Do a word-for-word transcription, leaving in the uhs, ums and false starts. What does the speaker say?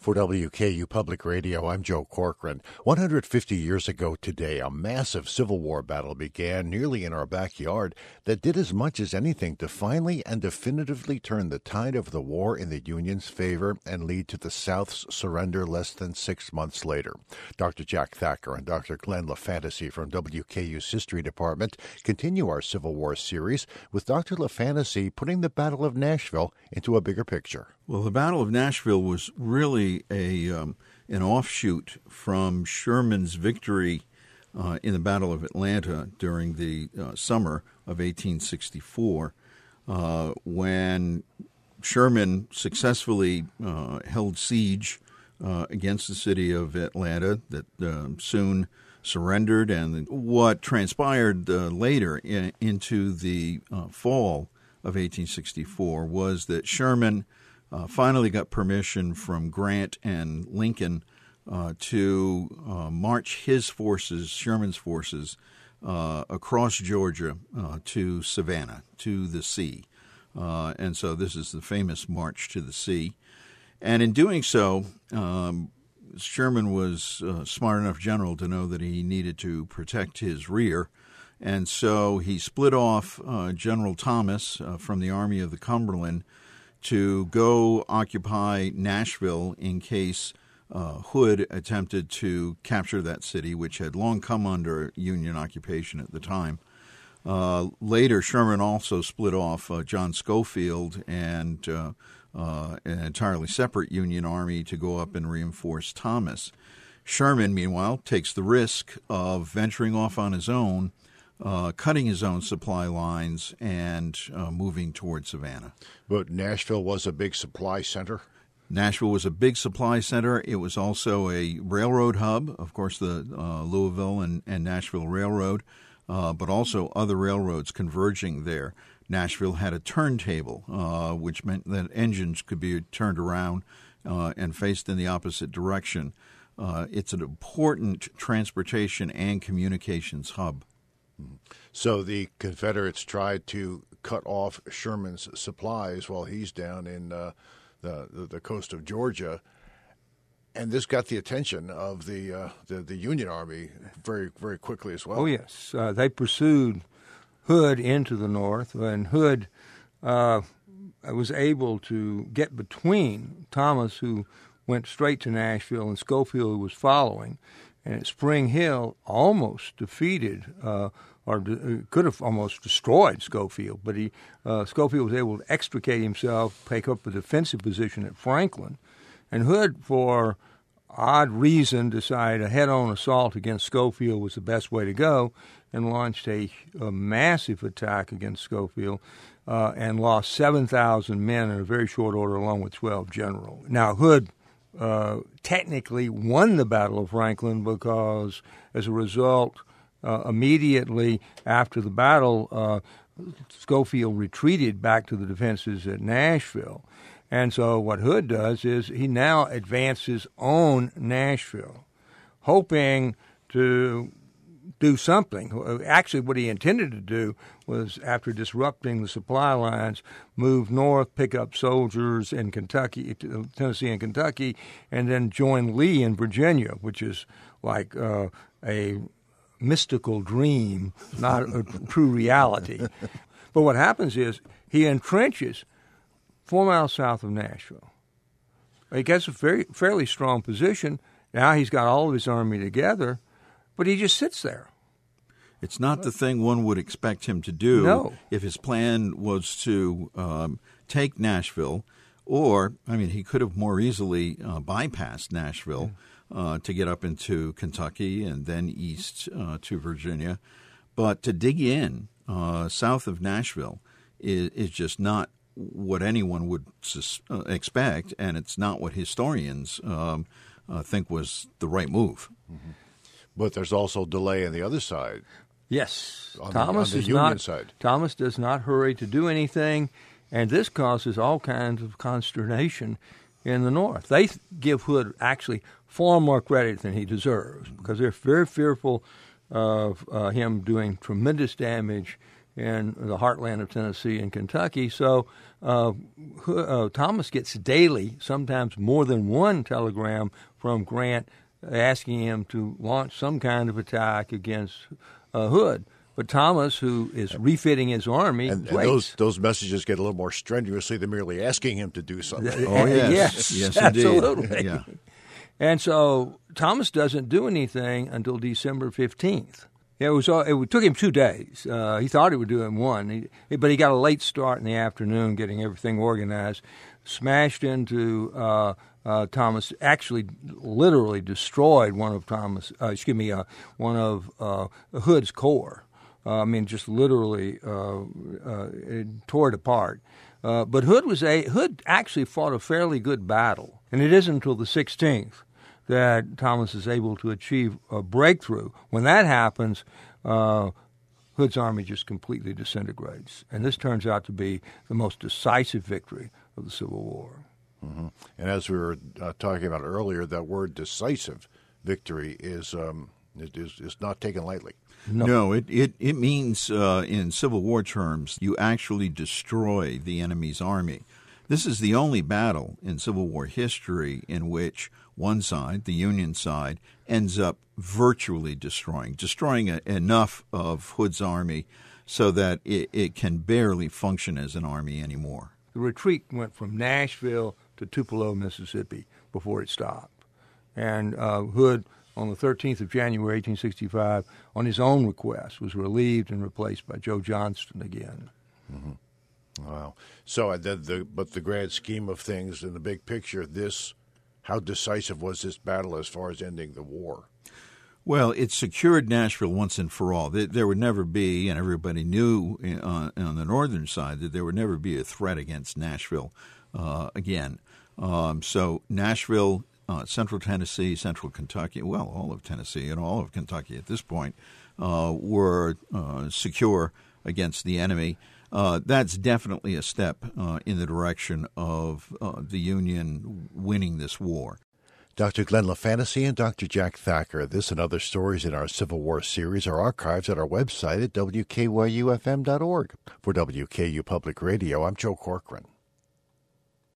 For W K U Public Radio, I'm Joe Corcoran. one hundred fifty years ago today, a massive Civil War battle began nearly in our backyard that did as much as anything to finally and definitively turn the tide of the war in the Union's favor and lead to the South's surrender less than six months later. Doctor Jack Thacker and Doctor Glenn LaFantasy from W K U's History Department continue our Civil War series with Doctor LaFantasy putting the Battle of Nashville into a bigger picture. Well, the Battle of Nashville was really a um, an offshoot from Sherman's victory uh, in the Battle of Atlanta during the uh, summer of eighteen sixty-four, uh, when Sherman successfully uh, held siege uh, against the city of Atlanta that uh, soon surrendered. And what transpired uh, later in, into the uh, fall of eighteen sixty-four was that Sherman Uh, finally got permission from Grant and Lincoln uh, to uh, march his forces, Sherman's forces, uh, across Georgia uh, to Savannah, to the sea. Uh, and so this is the famous March to the Sea. And in doing so, um, Sherman was a smart enough general to know that he needed to protect his rear. And so he split off uh, General Thomas uh, from the Army of the Cumberland to go occupy Nashville in case uh, Hood attempted to capture that city, which had long come under Union occupation at the time. Uh, later, Sherman also split off uh, John Schofield and uh, uh, an entirely separate Union army to go up and reinforce Thomas. Sherman, meanwhile, takes the risk of venturing off on his own, Uh, cutting his own supply lines and uh, moving toward Savannah. But Nashville was a big supply center? Nashville was a big supply center. It was also a railroad hub, of course, the uh, Louisville and, and Nashville Railroad, uh, but also other railroads converging there. Nashville had a turntable, uh, which meant that engines could be turned around uh, and faced in the opposite direction. Uh, it's an important transportation and communications hub. So the Confederates tried to cut off Sherman's supplies while he's down in uh, the, the the coast of Georgia, and this got the attention of the uh, the, the Union Army very very quickly as well. Oh yes, uh, they pursued Hood into the north, and Hood uh, was able to get between Thomas, who went straight to Nashville, and Schofield, who was following. And at Spring Hill, almost defeated, uh, or de- could have almost destroyed Schofield, but he uh, Schofield was able to extricate himself, take up a defensive position at Franklin, and Hood, for odd reason, decided a head-on assault against Schofield was the best way to go, and launched a, a massive attack against Schofield, uh, and lost seven thousand men in a very short order, along with twelve generals. Now, Hood Uh, technically won the Battle of Franklin because, as a result, uh, immediately after the battle, uh, Schofield retreated back to the defenses at Nashville. And so what Hood does is he now advances on Nashville, hoping to do something. Actually, what he intended to do was, after disrupting the supply lines, move north, pick up soldiers in Kentucky, Tennessee and Kentucky, and then join Lee in Virginia, which is like uh, a mystical dream, not a true reality. But what happens is he entrenches four miles south of Nashville. He gets a very fairly strong position. Now he's got all of his army together, but he just sits there. It's not the thing one would expect him to do no. if his plan was to um, take Nashville, or, I mean, he could have more easily uh, bypassed Nashville uh, to get up into Kentucky and then east uh, to Virginia. But to dig in uh, south of Nashville is, is just not what anyone would sus- uh, expect, and it's not what historians um, uh, think was the right move. Mm-hmm. But there's also delay on the other side. Yes, on Thomas the, on the is Union not. Side. Thomas does not hurry to do anything, and this causes all kinds of consternation in the North. They give Hood actually far more credit than he deserves because they're very fearful of uh, him doing tremendous damage in the heartland of Tennessee and Kentucky. So uh, uh, Thomas gets daily, sometimes more than one telegram from Grant asking him to launch some kind of attack against uh, Hood. But Thomas, who is refitting his army, and, and those those messages get a little more strenuously than merely asking him to do something. Oh yes, yes, yes, absolutely. Indeed. Yeah. And so Thomas doesn't do anything until December fifteenth. It was it took him two days. Uh, he thought he would do it in one, he, but he got a late start in the afternoon, getting everything organized. Smashed into uh, uh, Thomas. Actually, literally destroyed one of Thomas. Uh, excuse me, uh, one of uh, Hood's corps. Uh, I mean, just literally uh, uh, it tore it apart. Uh, but Hood was a Hood actually fought a fairly good battle, and it isn't until the sixteenth that Thomas is able to achieve a breakthrough. When that happens, uh, Hood's army just completely disintegrates, and this turns out to be the most decisive victory of the Civil War. Mm-hmm. And as we were uh, talking about earlier, that word "decisive victory" is um, is is not taken lightly. No, no it, it, it means, uh, in Civil War terms, you actually destroy the enemy's army. This is the only battle in Civil War history in which one side, the Union side, ends up virtually destroying, destroying a, enough of Hood's army so that it, it can barely function as an army anymore. The retreat went from Nashville to Tupelo, Mississippi, before it stopped. And uh, Hood, on the thirteenth of January, eighteen sixty-five, on his own request, was relieved and replaced by Joe Johnston again. Mm-hmm. Wow. So, uh, the, the, but the grand scheme of things, in the big picture, this, how decisive was this battle as far as ending the war? Well, it secured Nashville once and for all. There, there would never be, and everybody knew on, on the northern side, that there would never be a threat against Nashville uh, again. Um, so Nashville, uh, Central Tennessee, Central Kentucky, well, all of Tennessee and all of Kentucky at this point uh, were uh, secure against the enemy. Uh, that's definitely a step uh, in the direction of uh, the Union winning this war. Doctor Glenn LaFantasy and Doctor Jack Thacker. This and other stories in our Civil War series are archived at our website at W K Y U F M dot org. For W K U Public Radio, I'm Joe Corcoran.